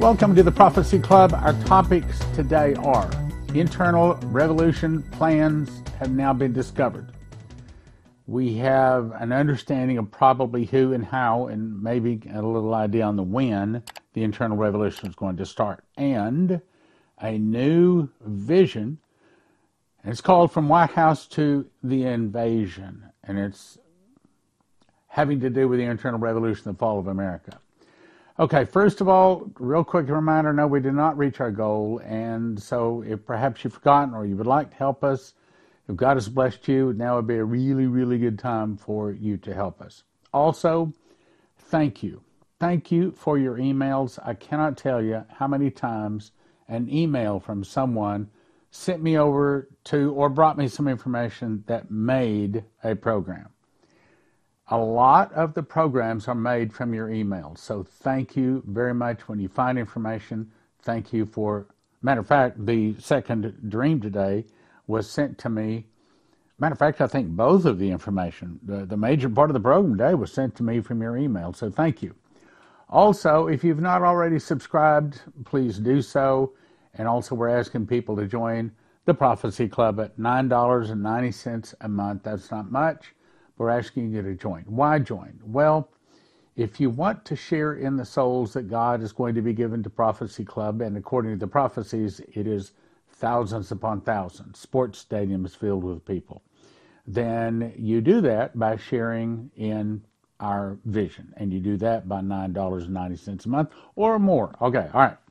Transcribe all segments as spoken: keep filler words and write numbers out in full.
Welcome to the Prophecy Club. Our topics today are internal revolution plans have now been discovered. We have an understanding of probably who and how, and maybe a little idea on the when the internal revolution is going to start. And a new vision, and it's called From White House to the Invasion, and it's having to do with the internal revolution, the fall of America. Okay, first of all, real quick reminder, no, we did not reach our goal, and so if perhaps you've forgotten or you would like to help us, if God has blessed you, now would be a really, really good time for you to help us. Also, thank you. Thank you for your emails. I cannot tell you how many times an email from someone sent me over to or brought me some information that made a program. A lot of the programs are made from your emails, so thank you very much when you find information. Thank you for, matter of fact, the second dream today was sent to me. Matter of fact, I think both of the information, the, the major part of the program today was sent to me from your email, so thank you. Also, if you've not already subscribed, please do so. And also, we're asking people to join the Prophecy Club at nine dollars and ninety cents a month. That's not much. We're asking you to join. Why join? Well, if you want to share in the souls that God is going to be given to Prophecy Club, and according to the prophecies, it is thousands upon thousands, sports stadiums filled with people, then you do that by sharing in our vision. And you do that by nine dollars and ninety cents a month or more. Okay, all right.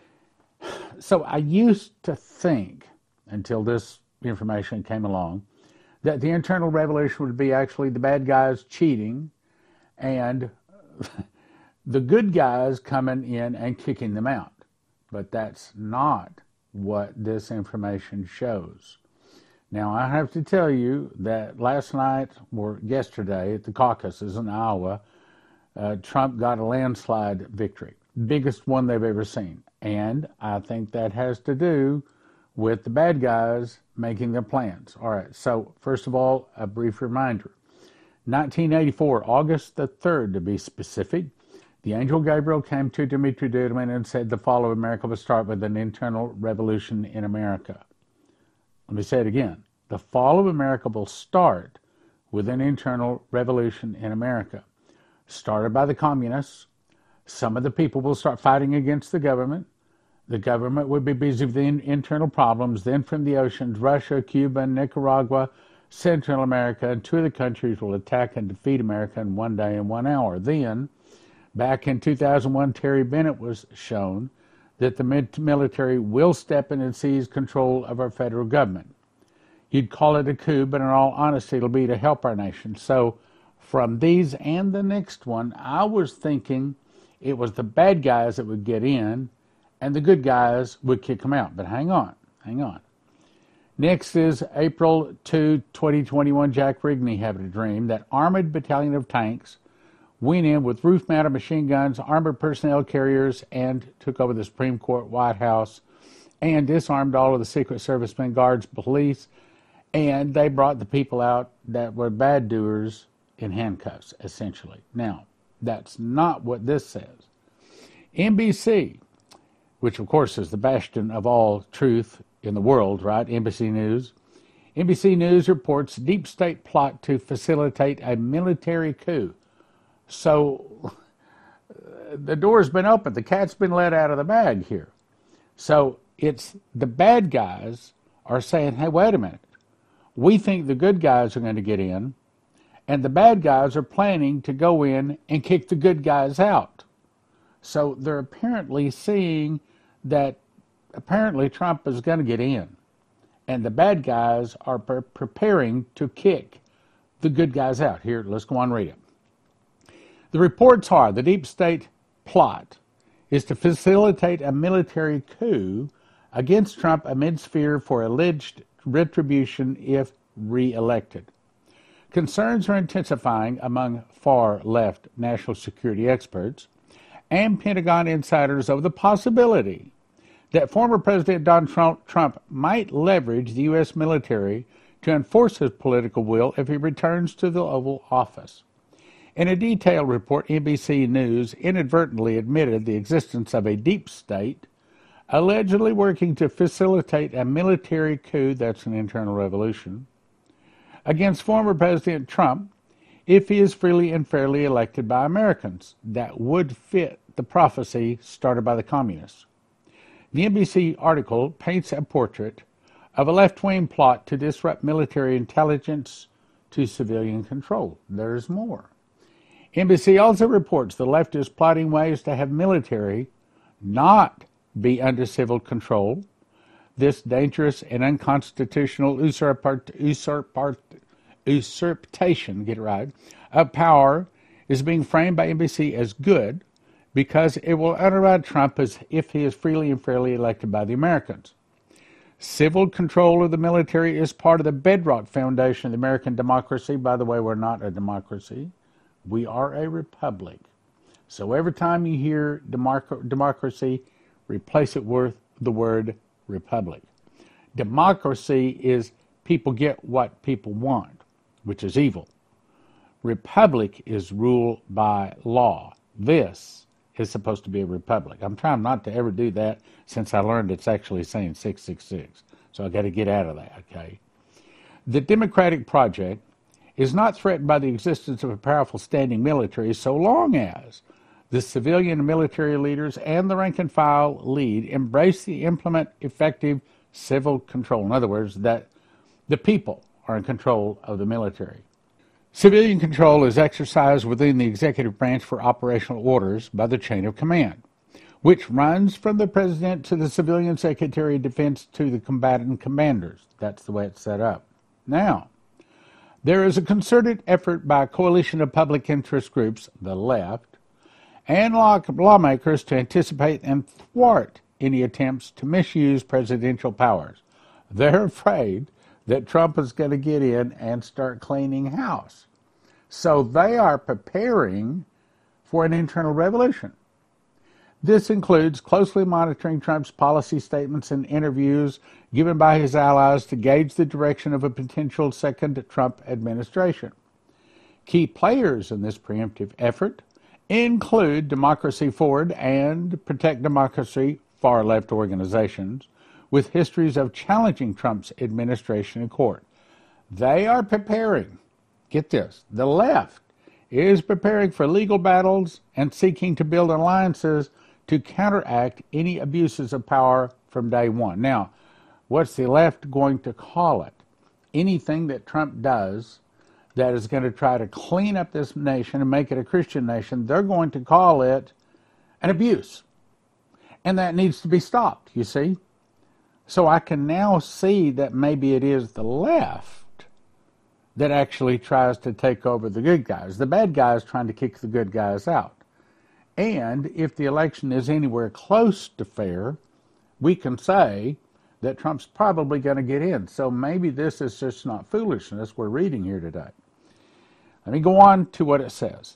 So I used to think, until this information came along, that the internal revolution would be actually the bad guys cheating and the good guys coming in and kicking them out. But that's not what this information shows. Now, I have to tell you that last night or yesterday at the caucuses in Iowa, uh, Trump got a landslide victory, biggest one they've ever seen. And I think that has to do with the bad guys making their plans. All right, so first of all, a brief reminder. nineteen eighty-four, August the third to be specific, the angel Gabriel came to Dimitri Duduman and said the fall of America will start with an internal revolution in America. Let me say it again. The fall of America will start with an internal revolution in America. Started by the communists. Some of the people will start fighting against the government. The government would be busy with the internal problems. Then from the oceans, Russia, Cuba, Nicaragua, Central America, and two of the countries will attack and defeat America in one day and one hour. Then, back in two thousand one, Terry Bennett was shown that the military will step in and seize control of our federal government. You'd call it a coup, but in all honesty, it'll be to help our nation. So from these and the next one, I was thinking it was the bad guys that would get in and the good guys would kick them out. But hang on, hang on. Next is April second, twenty twenty-one. Jack Rigney had a dream that armored battalion of tanks went in with roof-mounted machine guns, armored personnel carriers, and took over the Supreme Court, White House, and disarmed all of the Secret Servicemen, guards, police, and they brought the people out that were bad doers in handcuffs, essentially. Now, that's not what this says. N B C, which of course is the bastion of all truth in the world, right? N B C News. N B C News reports deep state plot to facilitate a military coup. So the door's been opened. The cat's been let out of the bag here. So it's the bad guys are saying, hey, wait a minute. We think the good guys are going to get in, and the bad guys are planning to go in and kick the good guys out. So they're apparently seeing that apparently Trump is going to get in, and the bad guys are pre- preparing to kick the good guys out. Here, let's go on and read it. The reports are the deep state plot is to facilitate a military coup against Trump amidst fear for alleged retribution if re-elected. Concerns are intensifying among far-left national security experts and Pentagon insiders over the possibility that former President Donald Trump might leverage the U S military to enforce his political will if he returns to the Oval Office. In a detailed report, N B C News inadvertently admitted the existence of a deep state allegedly working to facilitate a military coup, that's an internal revolution, against former President Trump if he is freely and fairly elected by Americans. That would fit the prophecy started by the communists. The N B C article paints a portrait of a left-wing plot to disrupt military intelligence to civilian control. There's more. N B C also reports the left is plotting ways to have military not be under civil control. This dangerous and unconstitutional usurpart, usurpart, usurpation, get it right, of power is being framed by N B C as good because it will underwrite Trump as if he is freely and fairly elected by the Americans. Civil control of the military is part of the bedrock foundation of the American democracy. By the way, we're not a democracy. We are a republic. So every time you hear democ- democracy, replace it with the word republic. Democracy is people get what people want, which is evil. Republic is ruled by law. This is supposed to be a republic. I'm trying not to ever do that since I learned it's actually saying six six six. So I got to get out of that, okay? The Democratic Project is not threatened by the existence of a powerful standing military so long as the civilian and military leaders and the rank and file lead embrace the implement effective civil control. In other words, that the people are in control of the military. Civilian control is exercised within the executive branch for operational orders by the chain of command, which runs from the president to the civilian secretary of defense to the combatant commanders. That's the way it's set up. Now, there is a concerted effort by a coalition of public interest groups, the left, and law- lawmakers to anticipate and thwart any attempts to misuse presidential powers. They're afraid that Trump is going to get in and start cleaning house. So they are preparing for an internal revolution. This includes closely monitoring Trump's policy statements and interviews given by his allies to gauge the direction of a potential second Trump administration. Key players in this preemptive effort include Democracy Forward and Protect Democracy far-left organizations with histories of challenging Trump's administration in court. They are preparing, get this, the left is preparing for legal battles and seeking to build alliances to counteract any abuses of power from day one. Now, what's the left going to call it? Anything that Trump does that is going to try to clean up this nation and make it a Christian nation, they're going to call it an abuse. And that needs to be stopped, you see. So I can now see that maybe it is the left that actually tries to take over the good guys. The bad guys trying to kick the good guys out. And if the election is anywhere close to fair, we can say that Trump's probably going to get in. So maybe this is just not foolishness we're reading here today. Let me go on to what it says.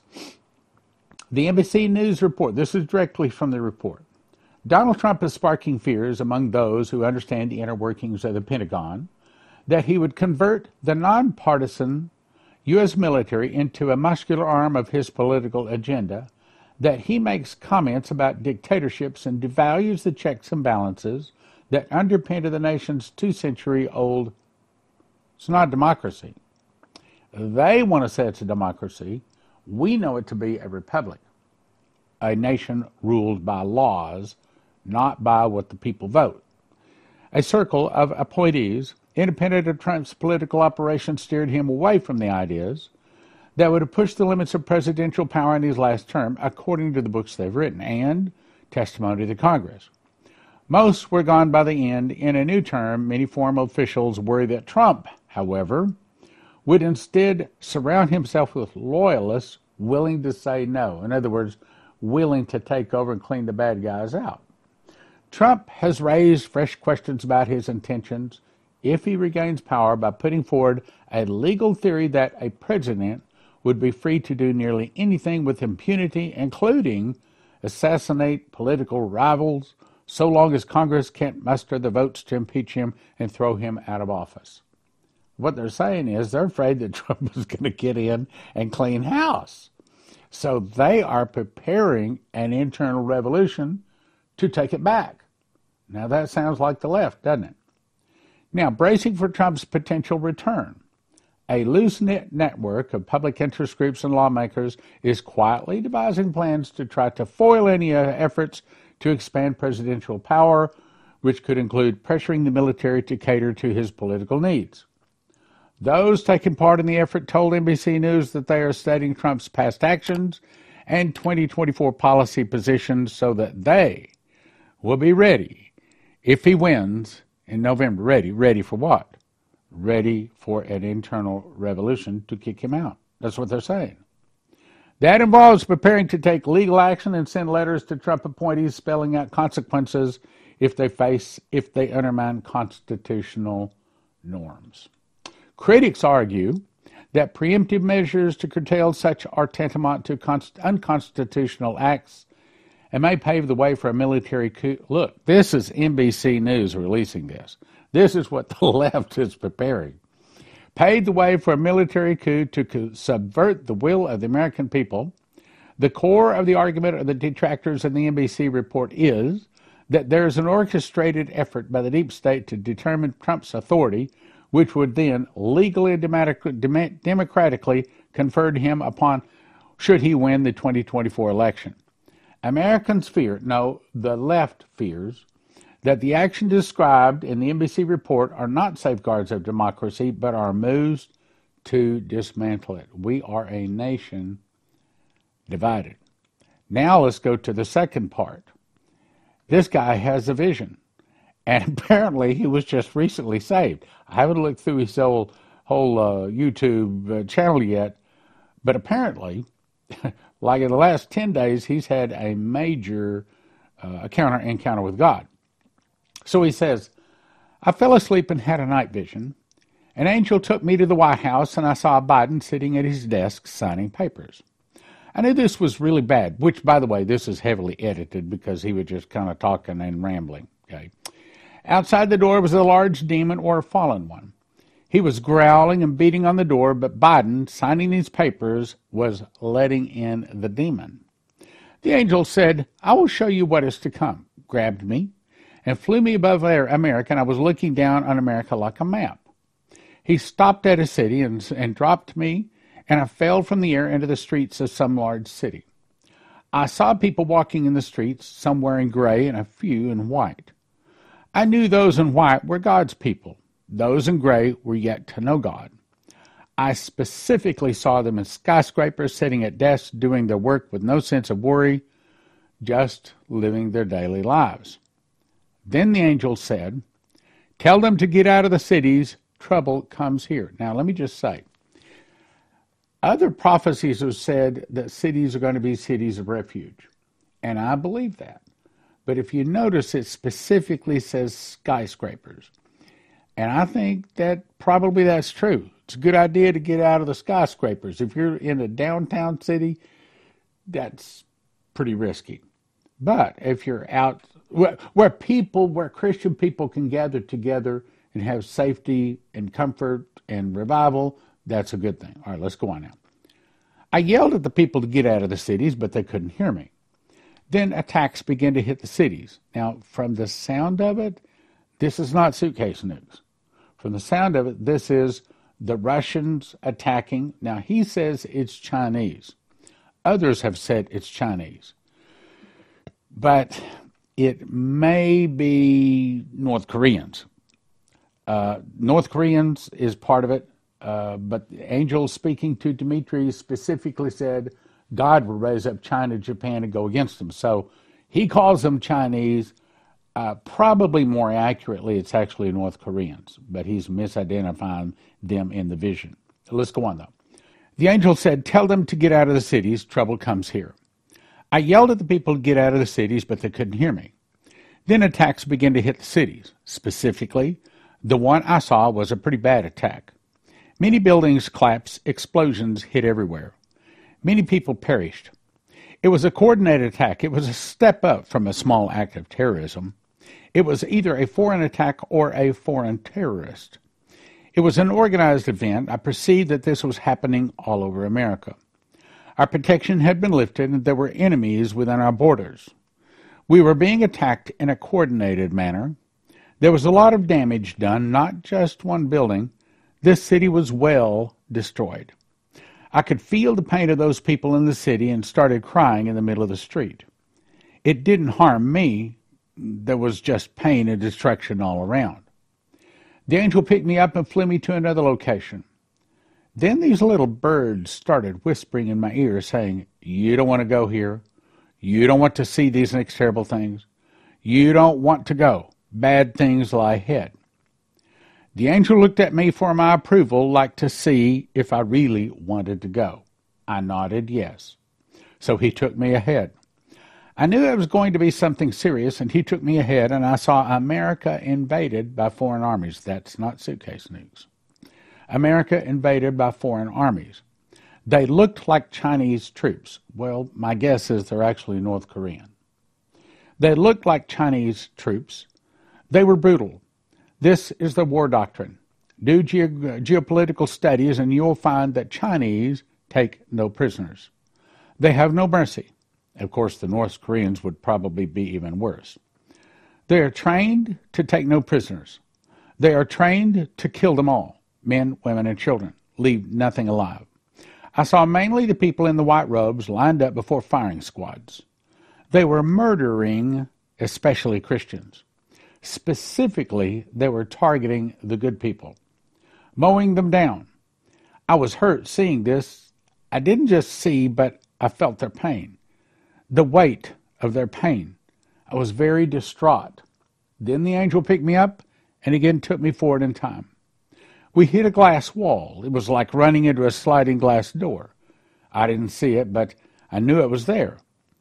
The N B C News report, this is directly from the report. Donald Trump is sparking fears among those who understand the inner workings of the Pentagon that he would convert the nonpartisan U S military into a muscular arm of his political agenda, that he makes comments about dictatorships and devalues the checks and balances that underpin the nation's two-century-old, it's not a democracy. They want to say it's a democracy. We know it to be a republic, a nation ruled by laws, not by what the people vote. A circle of appointees, independent of Trump's political operation, steered him away from the ideas that would have pushed the limits of presidential power in his last term, according to the books they've written and testimony to Congress. Most were gone by the end. In a new term, many former officials worry that Trump, however, would instead surround himself with loyalists willing to say no. In other words, willing to take over and clean the bad guys out. Trump has raised fresh questions about his intentions if he regains power by putting forward a legal theory that a president would be free to do nearly anything with impunity, including assassinate political rivals, so long as Congress can't muster the votes to impeach him and throw him out of office. What they're saying is they're afraid that Trump is going to get in and clean house. So they are preparing an internal revolution to take it back. Now that sounds like the left, doesn't it? Now, bracing for Trump's potential return, a loose-knit network of public interest groups and lawmakers is quietly devising plans to try to foil any uh, efforts to expand presidential power, which could include pressuring the military to cater to his political needs. Those taking part in the effort told N B C News that they are studying Trump's past actions and twenty twenty-four policy positions so that they will be ready if he wins in November. Ready. Ready for what? Ready for an internal revolution to kick him out. That's what they're saying. That involves preparing to take legal action and send letters to Trump appointees spelling out consequences if they face, if they undermine constitutional norms. Critics argue that preemptive measures to curtail such are tantamount to const- unconstitutional acts and may pave the way for a military coup. Look, this is N B C News releasing this. This is what the left is preparing. Paved the way for a military coup to subvert the will of the American people. The core of the argument of the detractors in the N B C report is that there is an orchestrated effort by the deep state to determine Trump's authority, which would then legally and democratically confer him upon should he win the twenty twenty-four election. Americans fear, no, the left fears, that the actions described in the N B C report are not safeguards of democracy, but are moves to dismantle it. We are a nation divided. Now let's go to the second part. This guy has a vision, and apparently he was just recently saved. I haven't looked through his whole, whole uh, YouTube uh, channel yet, but apparently, like in the last ten days, he's had a major uh, encounter, encounter with God. So he says, I fell asleep and had a night vision. An angel took me to the White House, and I saw Biden sitting at his desk signing papers. I knew this was really bad, which, by the way, this is heavily edited because he was just kind of talking and rambling. Okay. Outside the door was a large demon or a fallen one. He was growling and beating on the door, but Biden, signing these papers, was letting in the demon. The angel said, I will show you what is to come, grabbed me, and flew me above America, and I was looking down on America like a map. He stopped at a city and, and dropped me, and I fell from the air into the streets of some large city. I saw people walking in the streets, some wearing gray and a few in white. I knew those in white were God's people. Those in gray were yet to know God. I specifically saw them in skyscrapers, sitting at desks, doing their work with no sense of worry, just living their daily lives. Then the angel said, tell them to get out of the cities, trouble comes here. Now let me just say, other prophecies have said that cities are going to be cities of refuge, and I believe that. But if you notice, it specifically says skyscrapers. And I think that probably that's true. It's a good idea to get out of the skyscrapers. If you're in a downtown city, that's pretty risky. But if you're out where, where people, where Christian people can gather together and have safety and comfort and revival, that's a good thing. All right, let's go on now. I yelled at the people to get out of the cities, but they couldn't hear me. Then attacks began to hit the cities. Now, from the sound of it, this is not suitcase news. From the sound of it, this is the Russians attacking. Now, he says it's Chinese. Others have said it's Chinese. But it may be North Koreans. Uh, North Koreans is part of it. Uh, but the angel speaking to Dmitry specifically said God will raise up China, Japan, and go against them. So he calls them Chinese. Uh, probably more accurately, it's actually North Koreans, but he's misidentifying them in the vision. Let's go on, though. The angel said, tell them to get out of the cities, trouble comes here. I yelled at the people to get out of the cities, but they couldn't hear me. Then attacks began to hit the cities. Specifically, the one I saw was a pretty bad attack. Many buildings collapsed, explosions hit everywhere. Many people perished. It was a coordinated attack. It was a step up from a small act of terrorism. It was either a foreign attack or a foreign terrorist. It was an organized event. I perceived that this was happening all over America. Our protection had been lifted and there were enemies within our borders. We were being attacked in a coordinated manner. There was a lot of damage done, not just one building. This city was well destroyed. I could feel the pain of those people in the city and started crying in the middle of the street. It didn't harm me. There was just pain and destruction all around. The angel picked me up and flew me to another location. Then these little birds started whispering in my ear, saying, "You don't want to go here. You don't want to see these next terrible things. You don't want to go. Bad things lie ahead." The angel looked at me for my approval, like to see if I really wanted to go. I nodded yes. So he took me ahead. I knew it was going to be something serious, and he took me ahead, and I saw America invaded by foreign armies. That's not suitcase nukes. America invaded by foreign armies. They looked like Chinese troops. Well, my guess is they're actually North Korean. They looked like Chinese troops. They were brutal. This is the war doctrine. Do ge- geopolitical studies and you'll find that Chinese take no prisoners. They have no mercy. Of course, the North Koreans would probably be even worse. They are trained to take no prisoners. They are trained to kill them all, men, women, and children, leave nothing alive. I saw mainly the people in the white robes lined up before firing squads. They were murdering, especially Christians. Specifically, they were targeting the good people, mowing them down. I was hurt seeing this. I didn't just see, but I felt their pain, the weight of their pain. I was very distraught. Then the angel picked me up and again took me forward in time. We hit a glass wall. It was like running into a sliding glass door. I didn't see it, but I knew it was there.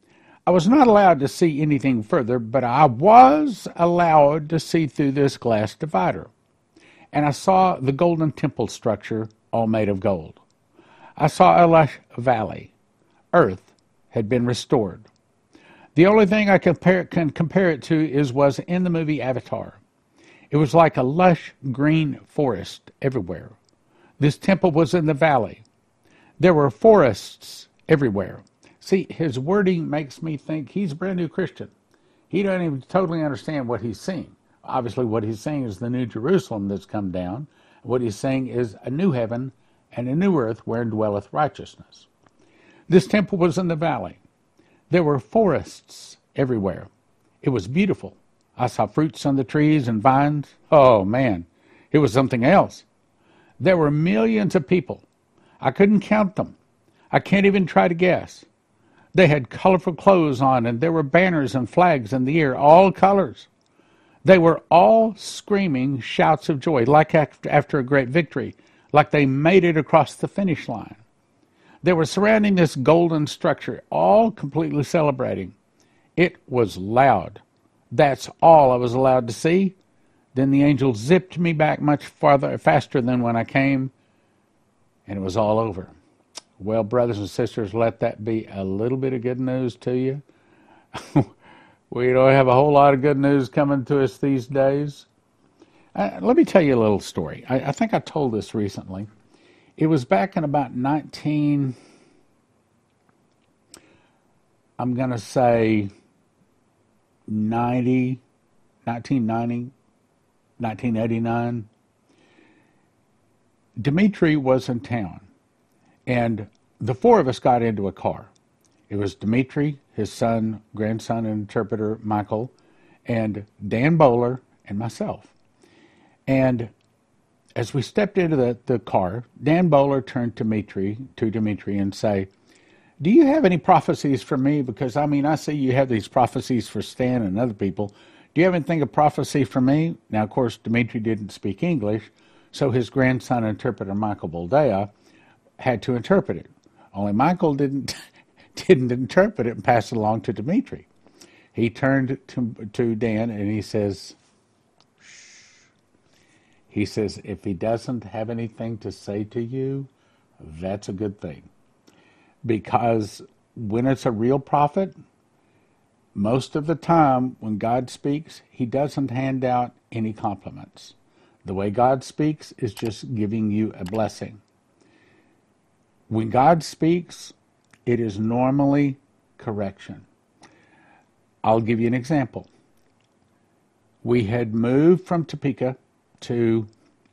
I was not allowed to see anything further, but I was allowed to see through this glass divider. And I saw the golden temple structure, all made of gold. I saw a lush valley. Earth had been restored. The only thing I compare, can compare it to is was in the movie Avatar. It was like a lush green forest everywhere. This temple was in the valley. There were forests everywhere. See, his wording makes me think he's a brand new Christian. He doesn't even totally understand what he's seeing. Obviously, what he's saying is the new Jerusalem that's come down. What he's saying is a new heaven and a new earth wherein dwelleth righteousness. This temple was in the valley. There were forests everywhere. It was beautiful. I saw fruits on the trees and vines. Oh, man, it was something else. There were millions of people. I couldn't count them. I can't even try to guess. They had colorful clothes on, and there were banners and flags in the air, all colors. They were all screaming shouts of joy, like after a great victory, like they made it across the finish line. They were surrounding this golden structure, all completely celebrating. It was loud. That's all I was allowed to see. Then the angel zipped me back much farther, faster than when I came, and it was all over. Well, brothers and sisters, let that be a little bit of good news to you. We don't have a whole lot of good news coming to us these days. Uh, let me tell you a little story. I, I think I told this recently. It was back in about nineteen, I'm going to say ninety, nineteen ninety, nineteen eighty-nine. Dimitri was in town. And the four of us got into a car. It was Dimitri, his son, grandson, and interpreter, Michael, and Dan Bowler, and myself. And as we stepped into the, the car, Dan Bowler turned to Dimitri, to Dimitri and say, "Do you have any prophecies for me? Because, I mean, I see you have these prophecies for Stan and other people. Do you have anything of prophecy for me?" Now, of course, Dimitri didn't speak English, so his grandson, interpreter, Michael Boldea, had to interpret it. Only Michael didn't didn't interpret it and pass it along to Dimitri. He turned to, to Dan and he says, Shh. He says, "If he doesn't have anything to say to you, that's a good thing." Because when it's a real prophet, most of the time when God speaks, he doesn't hand out any compliments. The way God speaks is just giving you a blessing. When God speaks, It is normally correction. I'll give you an example. We had moved from Topeka to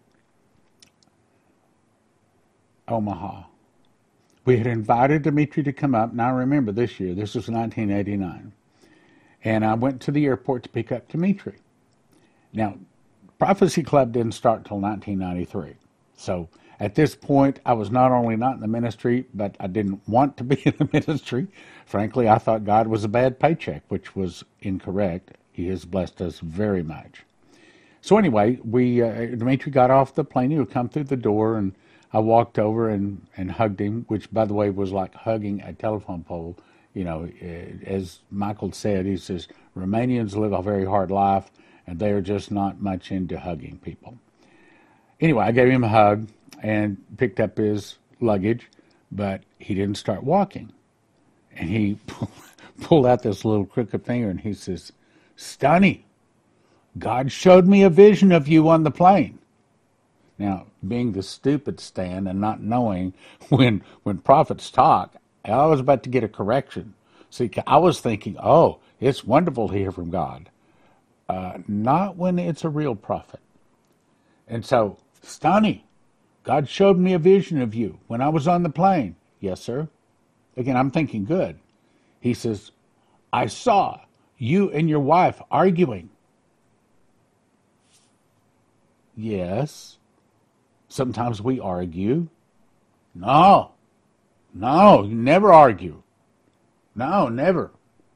Omaha. We had invited Dimitri to come up. Now remember this year, this was nineteen eighty-nine. And I went to the airport to pick up Dimitri. Now, Prophecy Club didn't start till nineteen ninety-three. So at this point, I was not only not in the ministry, but I didn't want to be in the ministry. Frankly, I thought God was a bad paycheck, which was incorrect. He has blessed us very much. So anyway, we uh, Dimitri got off the plane. He would come through the door, and I walked over and, and hugged him, which, by the way, was like hugging a telephone pole. You know, as Michael said, he says, Romanians live a very hard life, and they are just not much into hugging people. Anyway, I gave him a hug and picked up his luggage, but he didn't start walking. And he pulled out this little crooked finger, and he says, Stunny, God showed me a vision of you on the plane. Now, being the stupid Stan and not knowing when when prophets talk, I was about to get a correction. See, I was thinking, oh, it's wonderful to hear from God. Uh, not when it's a real prophet. And so, Stunny, God showed me a vision of you when I was on the plane. Yes, sir. Again, I'm thinking good. He says, I saw you and your wife arguing. Yes. Sometimes we argue. No. No, you never argue. No, never.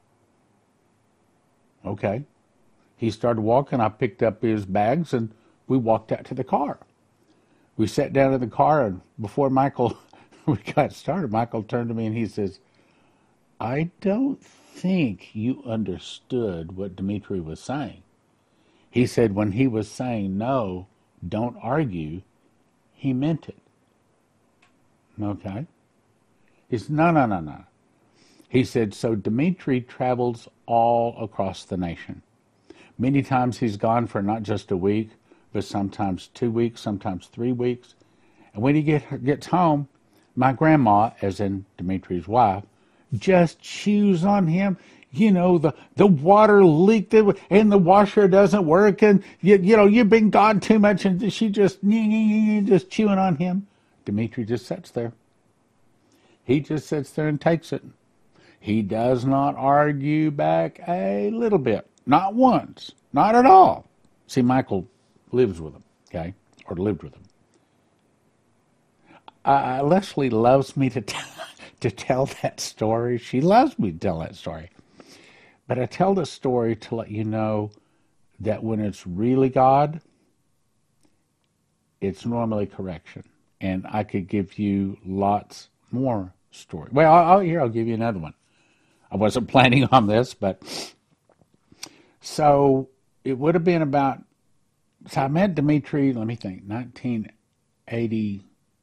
Okay. He started walking. I picked up his bags, and we walked out to the car. We sat down in the car, and before Michael, we got started, Michael turned to me and he says, I don't think you understood what Dimitri was saying. He said when he was saying, no, don't argue, he meant it. Okay? He said, no, no, no, no. He said, so Dimitri travels all across the nation. Many times he's gone for not just a week, but sometimes two weeks, sometimes three weeks. And when he get, gets home, my grandma, as in Dimitri's wife, just chews on him. You know, the, the water leaked and the washer doesn't work, and you, you know, you've been gone too much, and she just, just chewing on him. Dimitri just sits there. He just sits there and takes it. He does not argue back a little bit. Not once. Not at all. See, Michael lives with him, okay? Or lived with him. Uh, Leslie loves me to, t- to tell that story. She loves me to tell that story. But I tell the story to let you know that when it's really God, it's normally correction. And I could give you lots more story. Well, I'll, here, I'll give you another one. I wasn't planning on this, but so it would have been about, so I met Dimitri, let me think, nineteen eighty-eight.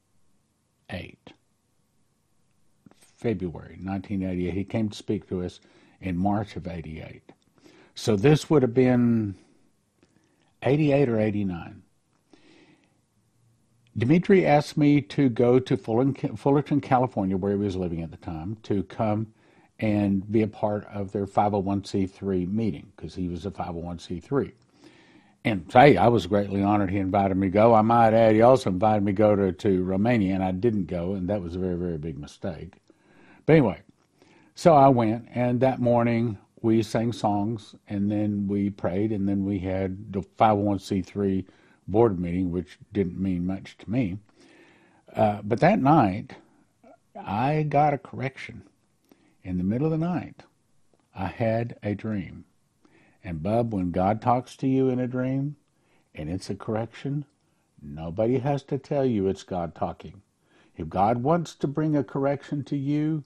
February nineteen eighty-eight. He came to speak to us in March of eighty-eight. So this would have been eighty-eight or eighty-nine. Dimitri asked me to go to Fullerton, California, where he was living at the time, to come and be a part of their five oh one c three meeting, because he was a five oh one c three. And hey, I was greatly honored he invited me to go. I might add, he also invited me to go to, to Romania, and I didn't go, and that was a very, very big mistake. But anyway, so I went, and that morning we sang songs, and then we prayed, and then we had the five oh one c three board meeting, which didn't mean much to me. Uh, but that night, I got a correction. In the middle of the night, I had a dream. And Bub, when God talks to you in a dream, and it's a correction, nobody has to tell you it's God talking. If God wants to bring a correction to you,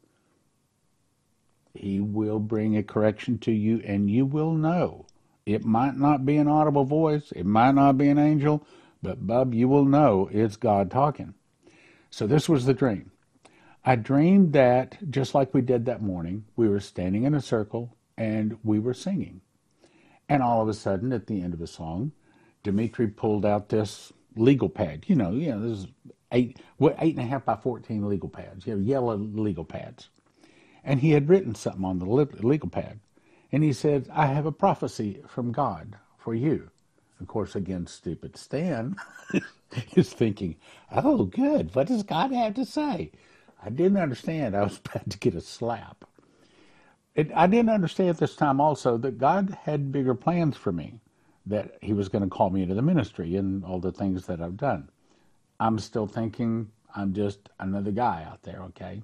He will bring a correction to you, and you will know. It might not be an audible voice, it might not be an angel, but Bub, you will know it's God talking. So this was the dream. I dreamed that, just like we did that morning, we were standing in a circle and we were singing. And all of a sudden, at the end of the song, Dimitri pulled out this legal pad. You know, you know, this is eight, what, eight and a half by fourteen legal pads, you know, yellow legal pads. And he had written something on the legal pad. And he said, I have a prophecy from God for you. Of course, again, stupid Stan is thinking, oh, good. What does God have to say? I didn't understand. I was about to get a slap. It, I didn't understand at this time also that God had bigger plans for me, that he was going to call me into the ministry and all the things that I've done. I'm still thinking I'm just another guy out there, okay?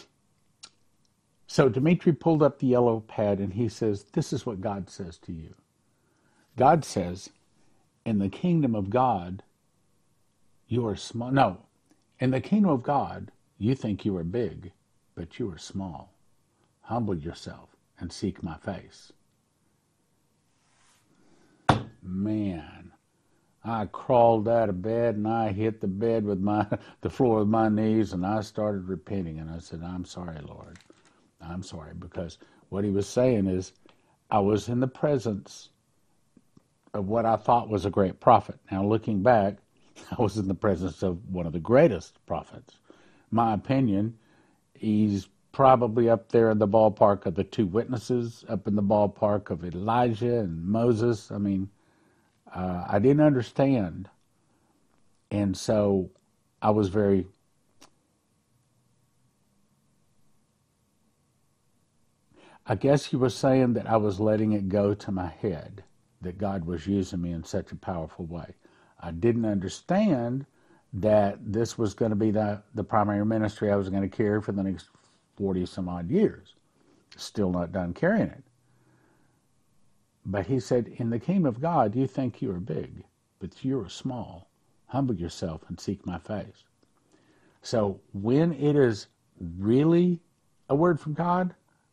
So Dimitri pulled up the yellow pad and he says, this is what God says to you. God says, in the kingdom of God, you are small. No, in the kingdom of God, you think you are big, but you are small. Humble yourself and seek my face. Man, I crawled out of bed and I hit the bed with my the floor with my knees and I started repenting and I said, I'm sorry, Lord. I'm sorry, because what he was saying is I was in the presence of what I thought was a great prophet. Now, looking back, I was in the presence of one of the greatest prophets. My opinion, he's probably up there in the ballpark of the two witnesses, up in the ballpark of Elijah and Moses. I mean, uh, I didn't understand. And so I was very... I guess he was saying that I was letting it go to my head, that God was using me in such a powerful way. I didn't understand that this was going to be the, the primary ministry I was going to carry for the next forty some odd years. Still not done carrying it. But he said, in the kingdom of God, you think you are big, but you are small. Humble yourself and seek my face. So when it is really a word from God,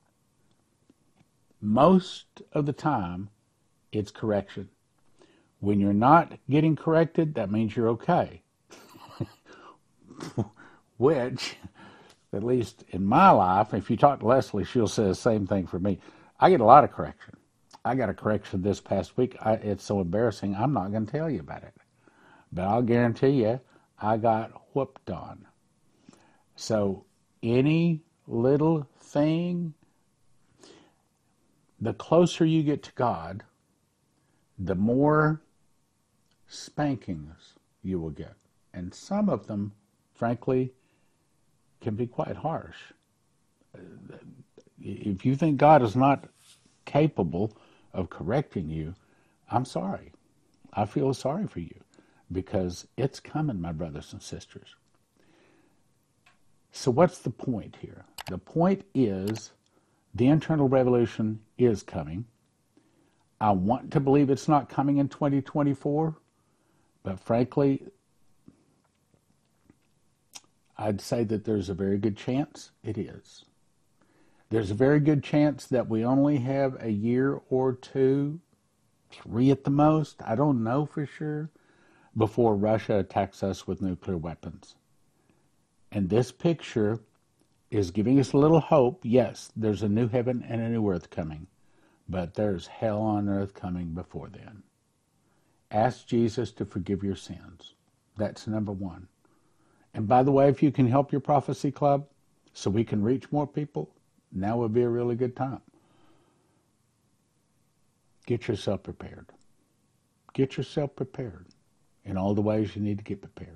most of the time, it's correction. When you're not getting corrected, that means you're okay. Which, at least in my life, if you talk to Leslie, she'll say the same thing for me. I get a lot of correction. I got a correction this past week. I, it's so embarrassing, I'm not going to tell you about it. But I'll guarantee you, I got whooped on. So any little thing, the closer you get to God, the more spankings you will get. And some of them, frankly, can be quite harsh. If you think God is not capable of correcting you, I'm sorry. I feel sorry for you, because it's coming, my brothers and sisters. So what's the point here? The point is the internal revolution is coming. I want to believe it's not coming in twenty twenty-four, but frankly, I'd say that there's a very good chance it is. There's a very good chance that we only have a year or two, three at the most, I don't know for sure, before Russia attacks us with nuclear weapons. And this picture is giving us a little hope. Yes, there's a new heaven and a new earth coming, but there's hell on earth coming before then. Ask Jesus to forgive your sins. That's number one. And by the way, if you can help your prophecy club so we can reach more people, now would be a really good time. Get yourself prepared. Get yourself prepared in all the ways you need to get prepared.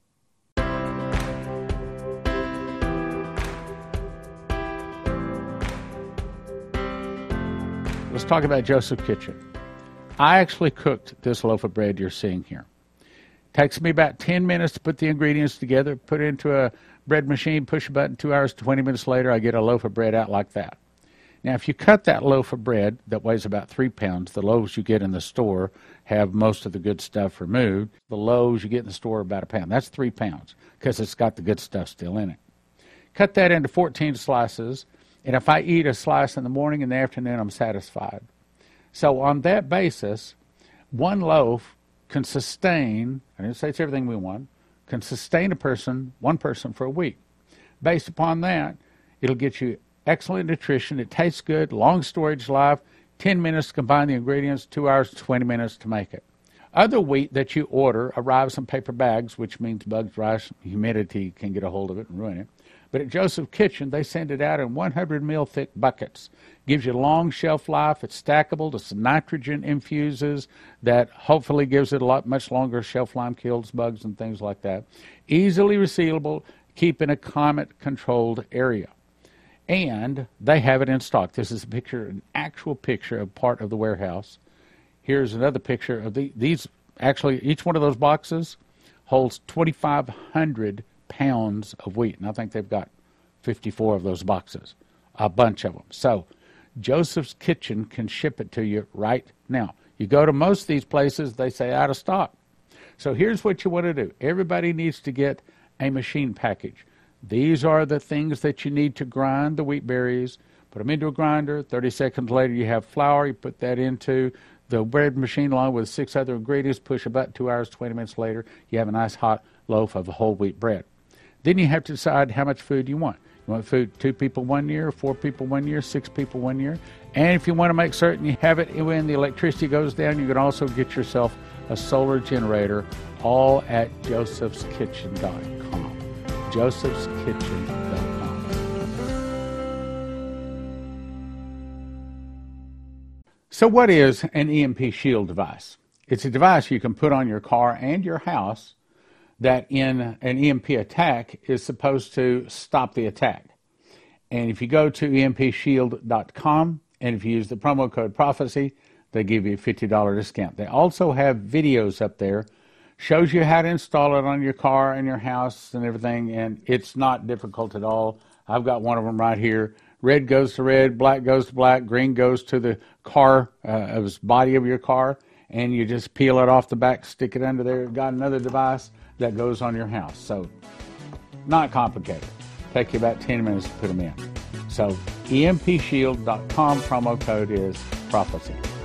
Let's talk about Joseph Kitchen. I actually cooked this loaf of bread you're seeing here. Takes me about ten minutes to put the ingredients together, put it into a bread machine, push a button, two hours, twenty minutes later, I get a loaf of bread out like that. Now, if you cut that loaf of bread that weighs about three pounds, the loaves you get in the store have most of the good stuff removed. The loaves you get in the store are about a pound. That's three pounds because it's got the good stuff still in it. Cut that into fourteen slices, and if I eat a slice in the morning and the afternoon, I'm satisfied. So on that basis, one loaf can sustain, I didn't say it's everything we want, can sustain a person, one person for a week. Based upon that, it'll get you excellent nutrition, it tastes good, long storage life, ten minutes to combine the ingredients, two hours, twenty minutes to make it. Other wheat that you order arrives in paper bags, which means bugs, rice, humidity can get a hold of it and ruin it. But at Joseph's Kitchen, they send it out in one hundred mil thick buckets. Gives you long shelf life. It's stackable. It's nitrogen infuses that hopefully gives it a lot much longer shelf life, kills bugs and things like that. Easily resealable, keep in a climate-controlled area. And they have it in stock. This is a picture, an actual picture of part of the warehouse. Here's another picture of the, these. Actually, each one of those boxes holds twenty-five hundred pounds of wheat. And I think they've got fifty-four of those boxes, a bunch of them. So Joseph's Kitchen can ship it to you right now. You go to most of these places, they say out of stock. So here's what you want to do. Everybody needs to get a machine package. These are the things that you need to grind the wheat berries. Put them into a grinder. thirty seconds later, you have flour. You put that into the bread machine along with six other ingredients. Push about two hours, twenty minutes later, you have a nice hot loaf of whole wheat bread. Then you have to decide how much food you want. You want food two people one year, four people one year, six people one year. And if you want to make certain you have it when the electricity goes down, you can also get yourself a solar generator, all at josephs kitchen dot com. josephs kitchen dot com. So what is an E M P Shield device? It's a device you can put on your car and your house that in an E M P attack is supposed to stop the attack. And if you go to E M P shield dot com and if you use the promo code Prophecy, they give you a fifty dollars discount. They also have videos up there, shows you how to install it on your car and your house and everything, and it's not difficult at all. I've got one of them right here. Red goes to red, black goes to black, green goes to the car, uh, the body of your car, and you just peel it off the back, stick it under there. Got another device that goes on your house. So, not complicated. Take you about ten minutes to put them in. So, E M P shield dot com, promo code is Prophecy.